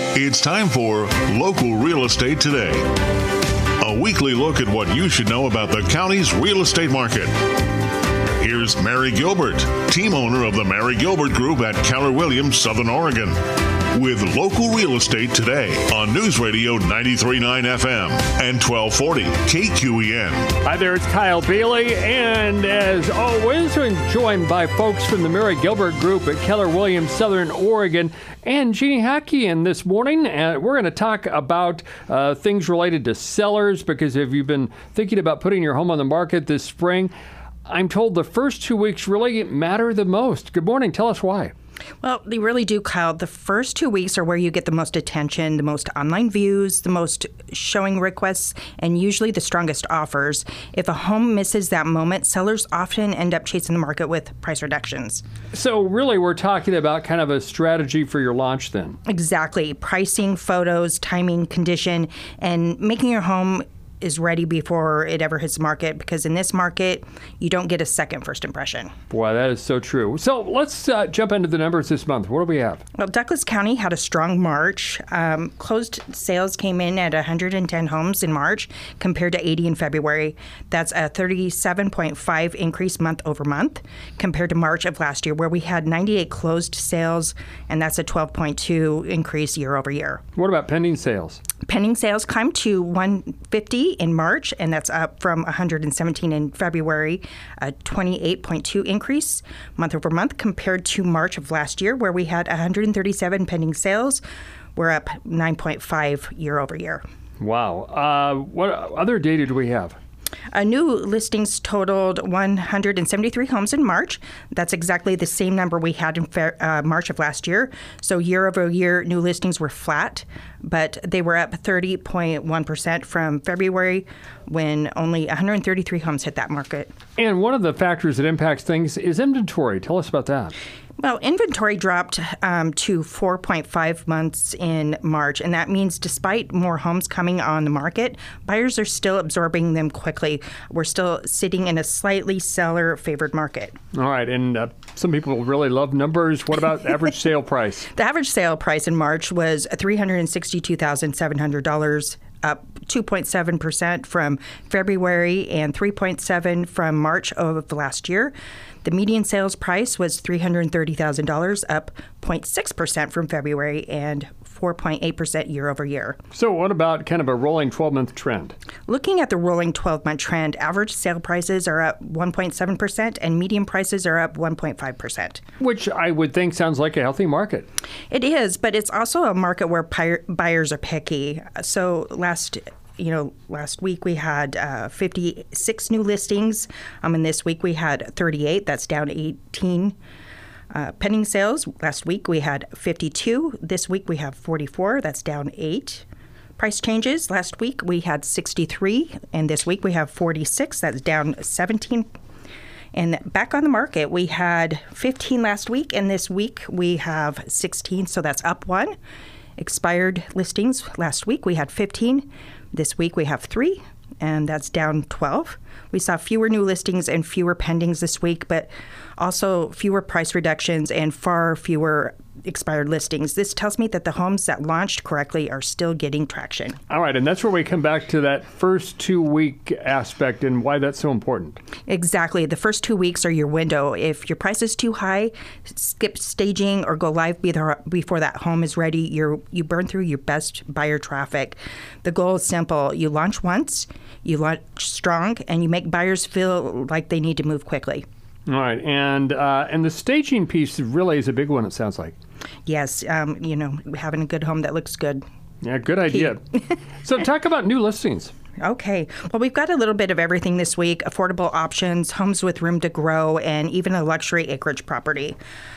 It's time for Local Real Estate Today, a weekly look at what you should know about the county's real estate market. Here's Mary Gilbert, team owner of the Mary Gilbert Group at Keller Williams, Southern Oregon, with Local Real Estate Today on News Radio 93.9 FM and 1240 KQEN. Hi there, it's Kyle Bailey, and as always, we're joined by folks from the Mary Gilbert Group at Keller Williams, Southern Oregon, and Jeannie Hackian this morning. We're going to talk about things related to sellers, because if you've been thinking about putting your home on the market this spring, I'm told the first 2 weeks really matter the most. Good morning. Tell us why. Well, they really do, Kyle. The first 2 weeks are where you get the most attention, the most online views, the most showing requests, and usually the strongest offers. If a home misses that moment, sellers often end up chasing the market with price reductions. So really, we're talking about kind of a strategy for your launch then. Exactly. Pricing, photos, timing, condition, and making your home is ready before it ever hits the market, because in this market, you don't get a second first impression. Boy, that is so true. So let's jump into the numbers this month. What do we have? Well, Douglas County had a strong March. Closed sales came in at 110 homes in March compared to 80 in February. That's a 37.5 increase month over month compared to March of last year, where we had 98 closed sales, and that's a 12.2 increase year over year. What about pending sales? Pending sales climbed to 150 in March, and that's up from 117 in February, a 28.2 increase month over month compared to March of last year, where we had 137 pending sales. We're up 9.5 year over year. Wow. What other data do we have? New listings totaled 173 homes in March. That's exactly the same number we had in March of last year. So year over year, new listings were flat, but they were up 30.1% from February, when only 133 homes hit that market. And one of the factors that impacts things is inventory. Tell us about that. Well, inventory dropped to 4.5 months in March, and that means despite more homes coming on the market, buyers are still absorbing them quickly. We're still sitting in a slightly seller-favored market. All right, and some people really love numbers. What about average sale price? The average sale price in March was $362,700, up 2.7% from February and 3.7% from March of last year. The median sales price was $330,000, up 0.6% from February and 4.8% year over year. So what about kind of a rolling 12-month trend? Looking at the rolling 12-month trend, average sale prices are up 1.7% and median prices are up 1.5%. Which I would think sounds like a healthy market. It is, but it's also a market where buyers are picky. So last week we had 56 new listings, and this week we had 38. That's down 18. Pending sales, last week we had 52. This week we have 44. That's down 8. Price changes, last week we had 63, and this week we have 46. That's down 17. And back on the market, we had 15 last week, and this week we have 16, so that's up 1. Expired listings, last week we had 15. This week we have 3, and that's down 12. We saw fewer new listings and fewer pendings this week, but also fewer price reductions and far fewer expired listings. This tells me that the homes that launched correctly are still getting traction. All right, and that's where we come back to that first 2-week aspect and why that's so important. Exactly. The first 2 weeks are your window. If your price is too high, skip staging or go live before that home is ready. You burn through your best buyer traffic. The goal is simple. You launch once, you launch strong, and you make buyers feel like they need to move quickly. All right, and the staging piece really is a big one, it sounds like. Yes, having a good home that looks good. Yeah, good idea. So talk about new listings. Okay. Well, we've got a little bit of everything this week: affordable options, homes with room to grow, and even a luxury acreage property.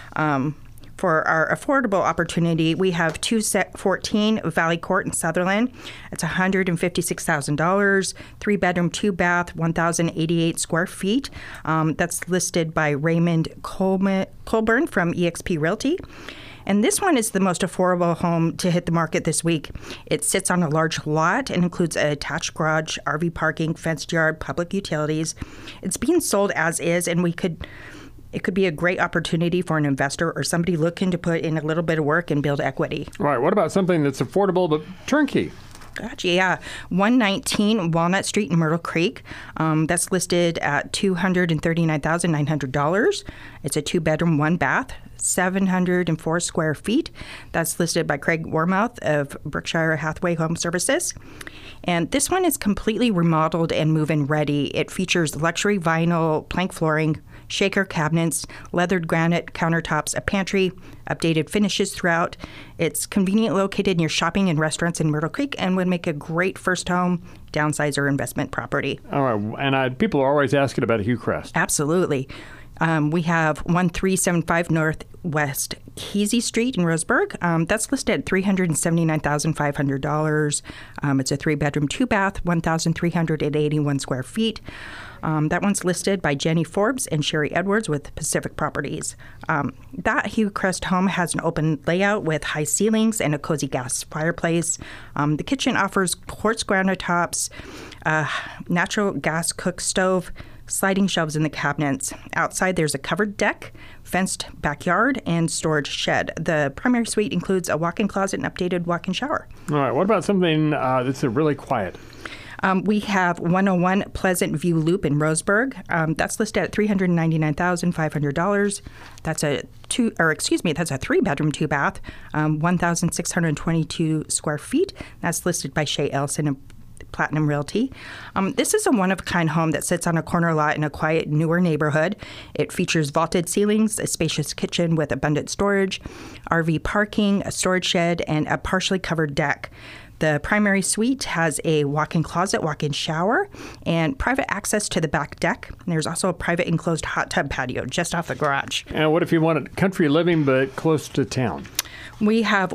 For our affordable opportunity, we have 214 Valley Court in Sutherland. It's $156,000, 3-bedroom, 2-bath, 1,088 square feet. That's listed by Raymond Colburn from eXp Realty. And this one is the most affordable home to hit the market this week. It sits on a large lot and includes an attached garage, RV parking, fenced yard, public utilities. It's being sold as is, and we could it could be a great opportunity for an investor or somebody looking to put in a little bit of work and build equity. Right. What about something that's affordable but turnkey? Gotcha, yeah. 119 Walnut Street in Myrtle Creek. That's listed at $239,900. It's a 2-bedroom, 1-bath, 704 square feet. That's listed by Craig Wormouth of Berkshire Hathaway Home Services. And this one is completely remodeled and move-in ready. It features luxury vinyl plank flooring, shaker cabinets, leathered granite countertops, a pantry, updated finishes throughout. It's conveniently located near shopping and restaurants in Myrtle Creek and would make a great first home, downsize, or investment property. All right. And people are always asking about Hillcrest. Absolutely. We have 1375 Northwest Kesey Street in Roseburg. That's listed at $379,500. It's a 3-bedroom, 2-bath, 1,381 square feet. That one's listed by Jenny Forbes and Sherry Edwards with Pacific Properties. That Hillcrest home has an open layout with high ceilings and a cozy gas fireplace. The kitchen offers quartz granite tops, natural gas cook stove, sliding shelves in the cabinets. Outside, there's a covered deck, fenced backyard, and storage shed. The primary suite includes a walk-in closet and updated walk-in shower. All right. What about something that's really quiet? We have 101 Pleasant View Loop in Roseburg. That's listed at $399,500. That's a 3-bedroom, 2-bath, 1,622 square feet. That's listed by Shay Elson and Platinum Realty. This is a one-of-a-kind home that sits on a corner lot in a quiet, newer neighborhood. It features vaulted ceilings, a spacious kitchen with abundant storage, RV parking, a storage shed, and a partially covered deck. The primary suite has a walk-in closet, walk-in shower, and private access to the back deck. And there's also a private enclosed hot tub patio just off the garage. And what if you wanted country living but close to town? We have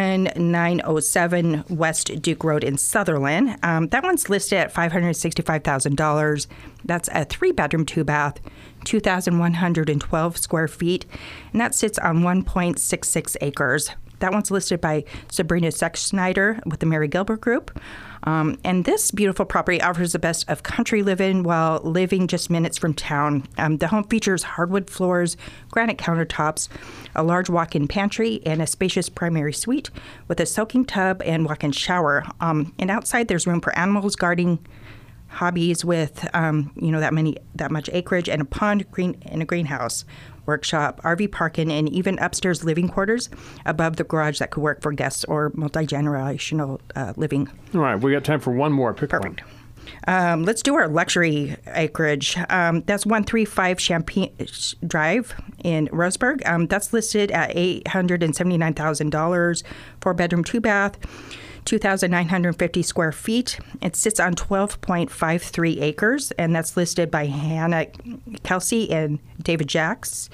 1907 West Duke Road in Sutherland. That one's listed at $565,000. That's a 3-bedroom, 2-bath, 2,112 square feet, and that sits on 1.66 acres. That one's listed by Sabrina Sexsnyder with the Mary Gilbert Group. And this beautiful property offers the best of country living while living just minutes from town. The home features hardwood floors, granite countertops, a large walk-in pantry, and a spacious primary suite with a soaking tub and walk-in shower. And outside, there's room for animals, gardening, hobbies with that much acreage, and a pond, and a greenhouse, workshop, RV parking, and even upstairs living quarters above the garage that could work for guests or multi-generational living. All right, we got time for one more. Pick Perfect. One. Let's do our luxury acreage. That's 135 Champagne Drive in Roseburg. That's listed at $879,000, 4-bedroom, 2-bath. 2,950 square feet. It sits on 12.53 acres, and that's listed by Hannah Kelsey and David Jacks.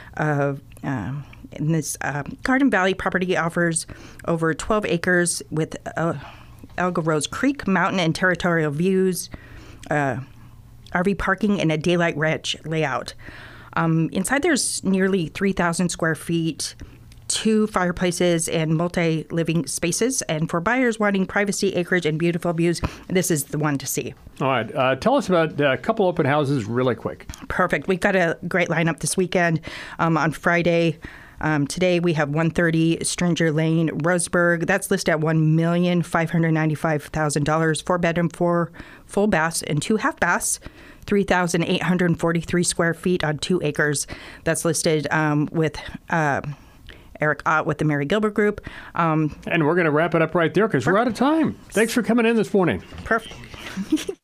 This Garden Valley property offers over 12 acres with Elga Rose Creek, mountain and territorial views, RV parking, and a daylight ranch layout. Inside, there's nearly 3,000 square feet, 2 fireplaces, and multi-living spaces. And for buyers wanting privacy, acreage, and beautiful views, this is the one to see. All right. Tell us about a couple open houses really quick. Perfect. We've got a great lineup this weekend. On Friday, today we have 130 Stranger Lane, Roseburg. That's listed at $1,595,000, 4-bedroom, 4 full baths, and 2 half baths. 3,843 square feet on 2 acres. That's listed with Eric Ott with the Mary Gilbert Group. And we're going to wrap it up right there because we're out of time. Thanks for coming in this morning. Perfect.